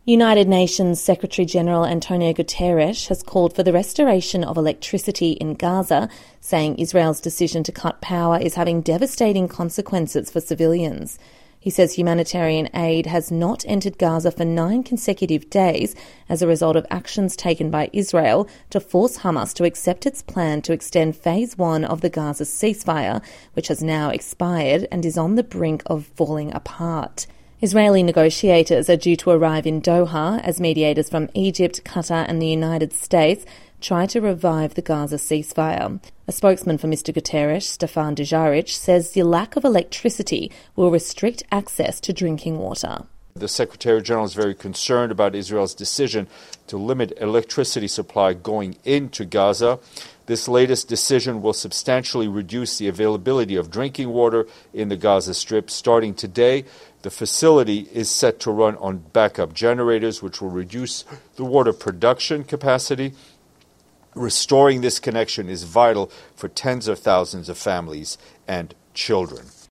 United Nations Secretary-General Antonio Guterres has called for the restoration of electricity in Gaza, saying Israel's decision to cut power is having devastating consequences for civilians. He says humanitarian aid has not entered Gaza for 9 consecutive days as a result of actions taken by Israel to force Hamas to accept its plan to extend Phase 1 of the Gaza ceasefire, which has now expired and is on the brink of falling apart. Israeli negotiators are due to arrive in Doha as mediators from Egypt, Qatar and the United States try to revive the Gaza ceasefire. A spokesman for Mr Guterres, Stefan Dujarric, says the lack of electricity will restrict access to drinking water. The Secretary-General is very concerned about Israel's decision to limit electricity supply going into Gaza. This latest decision will substantially reduce the availability of drinking water in the Gaza Strip. Starting today, the facility is set to run on backup generators, which will reduce the water production capacity. Restoring this connection is vital for tens of thousands of families and children.